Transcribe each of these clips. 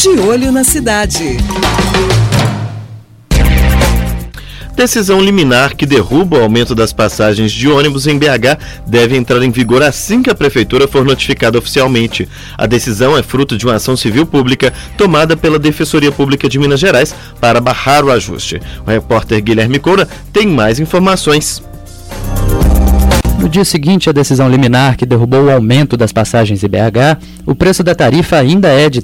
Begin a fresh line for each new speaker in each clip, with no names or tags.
De Olho na Cidade.
Decisão liminar que derruba o aumento das passagens de ônibus em BH deve entrar em vigor assim que a Prefeitura for notificada oficialmente. A decisão é fruto de uma ação civil pública tomada pela Defensoria Pública de Minas Gerais para barrar o ajuste. O repórter Guilherme Coura tem mais informações.
No dia seguinte à decisão liminar que derrubou o aumento das passagens em BH, o preço da tarifa ainda é de R$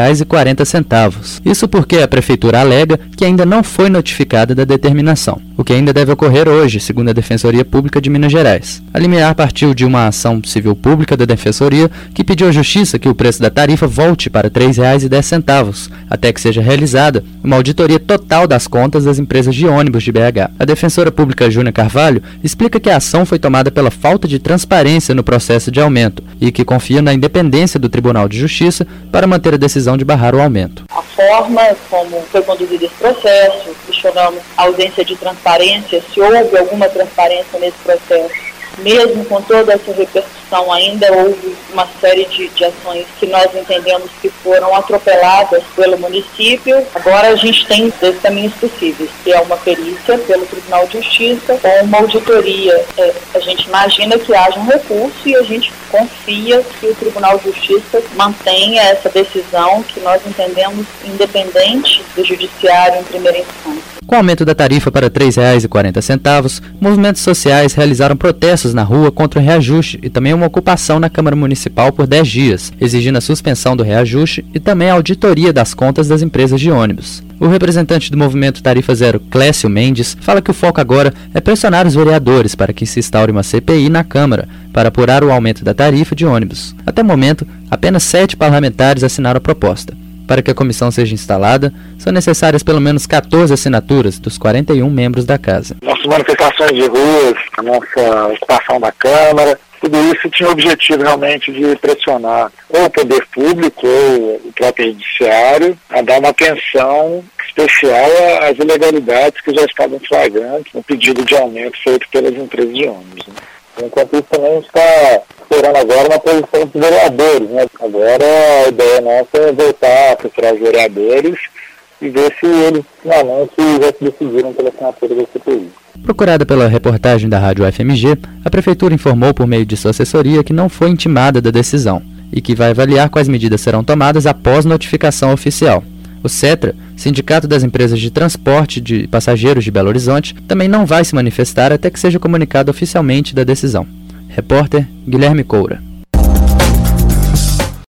3,40. Isso porque a Prefeitura alega que ainda não foi notificada da determinação, o que ainda deve ocorrer hoje, segundo a Defensoria Pública de Minas Gerais. A liminar partiu de uma ação civil pública da Defensoria que pediu à Justiça que o preço da tarifa volte para R$ 3,10, até que seja realizada uma auditoria total das contas das empresas de ônibus de BH. A defensora pública Júnia Carvalho explica que a ação foi tomada pela falta de transparência no processo de aumento e que confia na independência do Tribunal de Justiça para manter a decisão de barrar o aumento.
A forma como foi conduzido esse processo, questionamos a ausência de transparência, se houve alguma transparência nesse processo. Mesmo com toda essa repercussão, ainda houve uma série de ações que nós entendemos que foram atropeladas pelo município. Agora a gente tem dois caminhos possíveis, que é uma perícia pelo Tribunal de Justiça ou uma auditoria. A gente imagina que haja um recurso e a gente confia que o Tribunal de Justiça mantenha essa decisão que nós entendemos independente do Judiciário em primeira instância.
Com o aumento da tarifa para R$ 3,40, movimentos sociais realizaram protestos na rua contra o reajuste e também uma ocupação na Câmara Municipal por 10 dias, exigindo a suspensão do reajuste e também a auditoria das contas das empresas de ônibus. O representante do movimento Tarifa Zero, Clécio Mendes, fala que o foco agora é pressionar os vereadores para que se instaure uma CPI na Câmara para apurar o aumento da tarifa de ônibus. Até o momento, apenas 7 parlamentares assinaram a proposta. Para que a comissão seja instalada, são necessárias pelo menos 14 assinaturas dos 41 membros da Casa.
Nossas manifestações de ruas, a nossa ocupação da Câmara, tudo isso tinha o objetivo realmente de pressionar ou o poder público ou o próprio judiciário a dar uma atenção especial às ilegalidades que já estavam flagrantes no pedido de aumento feito pelas empresas de ônibus. Enquanto isso, também a gente está esperando agora uma posição dos vereadores, né? Agora a ideia nossa é voltar a procurar os vereadores e ver se eles finalmente já se decidiram pela assinatura da CPI.
Procurada pela reportagem da Rádio UFMG, a Prefeitura informou por meio de sua assessoria que não foi intimada da decisão e que vai avaliar quais medidas serão tomadas após notificação oficial. O CETRA, Sindicato das Empresas de Transporte de Passageiros de Belo Horizonte, também não vai se manifestar até que seja comunicado oficialmente da decisão. Repórter Guilherme Coura.